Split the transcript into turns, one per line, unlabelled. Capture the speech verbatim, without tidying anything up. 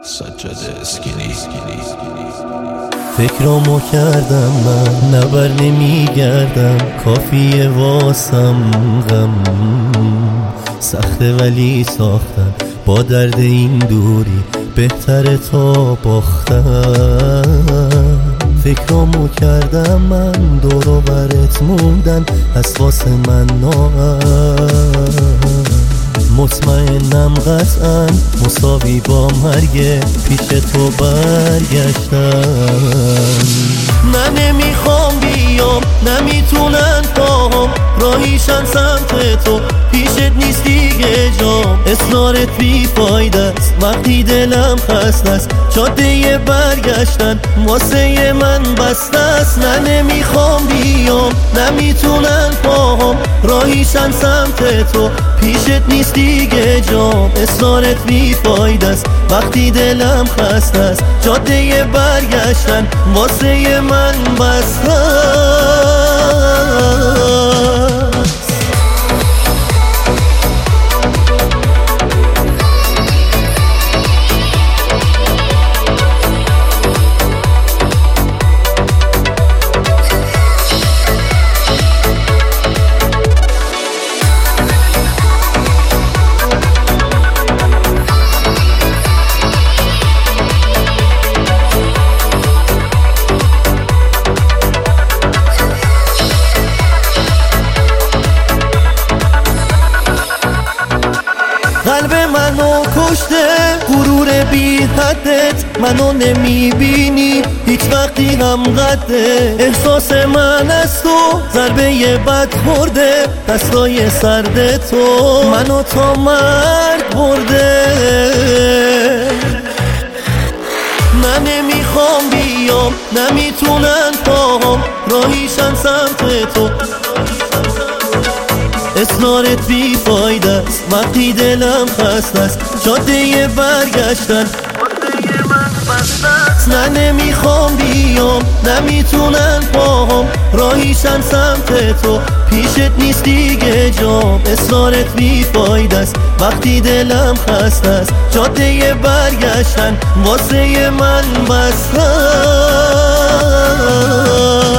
سجاده اسکینی.
فکرامو کردم من نبر نمیگردم، کافیه واسم غم سخته ولی ساختن با درد این دوری بهتره تا باختن. فکرامو کردم من دور و برت موندن از واسه من ناامن، مطمئنم قطعا مساوی با مرگ پیش تو برگشتن. نه نمیخوام بیام نمیتونن پاهم راهیشن سمت تو، پیشت نیست دیگه جام، اصرارت بی فایده است وقتی دلم خسته است، جاده برگشتن واسه من بسته است. نه نمیخوام بیام نمیتونن پاهم راهیشن سمت تو، پیشت نیست دیگه جام، اصرارت بی فایده است وقتی دلم خسته است، جاده برگشتن واسه من بسته است. قلب منو کشته غرور بی حدت، منو نمیبینی هیچ وقتی هم قده، احساس من از تو ضربه بد خورده، دستای سرد تو منو تا مرگ برده. من نمیخوام بیام نمیتونن پاهم راهیشن سمت تو، اصرارت بی فایده است وقتی دلم خسته است، جاده برگشتن نه نمیخوام بیام نمیتونن پاهم راهیشن سمت تو، پیشت نیست دیگه جام، اصرارت بی فایده است وقتی دلم خسته است، جاده برگشتن واسه من بسته است.